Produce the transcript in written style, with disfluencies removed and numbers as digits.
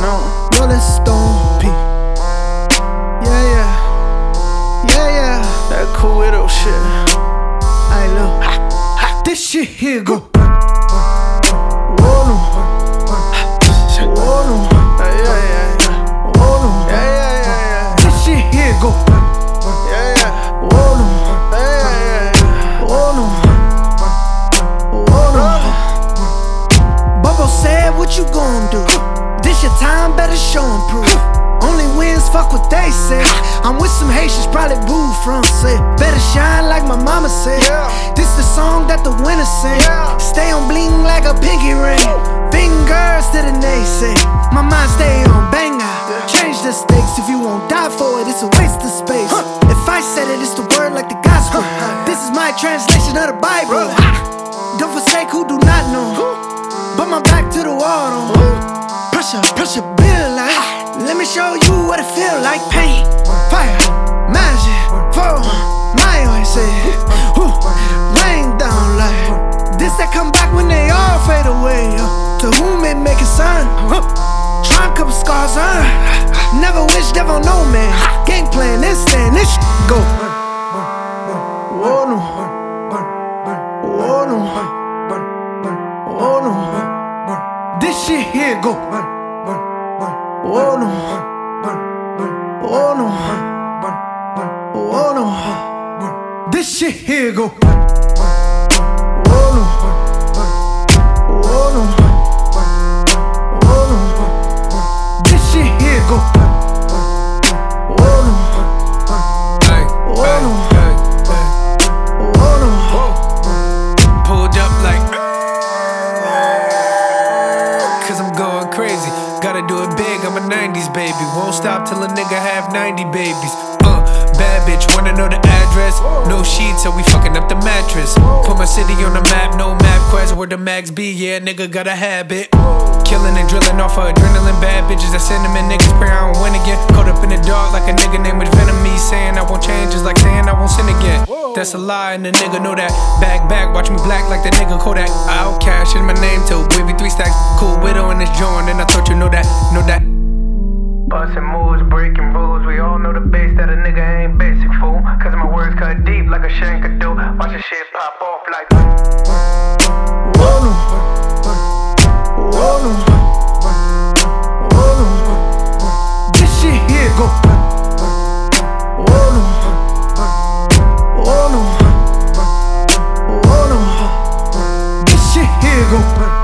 know. Rolling Stone P. Yeah, yeah. Yeah, yeah. That cool widow shit. I look. This shit here go. Whoa, no. Whoa, no. Yeah, yeah, yeah. Whoa, no. Yeah, yeah, yeah, yeah. This shit here go. Yeah, yeah. Whoa, no. Yeah, yeah, yeah. Whoa, no. Whoa, no. Bubba said, what you gon' do? This your time, better show and prove. Only wins, fuck what they say. I'm with some Haitians, probably boo Francais. Better shine like my mama said. This the song that the winners sing. Stay on bling like a pinky ring. Fingers to the naysay. My mind stay on banger. Change the stakes if you won't die for it. It's a waste of space. If I said it, it's the word like the gospel. This is my translation of the Bible. Don't forsake who do not know. Put my back to the wall. Pressure, build like. Let me show you what it feel like. Pain, fire, magic, fall. My way say, rain down like this that come back when they all fade away. To whom it may concern, try and couple scars on. Never wish, devil no man. Game plan, this stand, this go. Whoa no, whoa no, whoa no. This shit here go. Whoa no, whoa no, whoa no. This shit here go. Whoa no, whoa no, whoa no. This shit here go. Whoa no, whoa no, whoa no. Pulled up like, cause I'm going crazy. Gotta do it big, I'm a 90s baby. Won't stop till a nigga have 90 babies. Bad bitch, wanna know the address? No sheets, so we fucking up the mattress. Put my city on the map, no map quest. Where the max be, yeah, nigga got a habit. Killing and drilling off of adrenaline. Bad bitches, I send them in niggas, pray I don't win again. Caught up in the dark like a nigga named with venom. Me saying I won't change is like saying I won't sin again. That's a lie and the nigga know that. Back, watch me black like the nigga Kodak. Outcash in my name too, wavy 3 stacks. Cool widow in this joint, and I thought you know that, Bustin' moves, breaking rules. We all know the base that a nigga ain't basic, fool. Cause my words cut deep like a shank of dope. Watch the shit pop off like. Whoa no, whoa no, whoa no. This shit here go. Whoa no, whoa no, whoa no. This shit here go.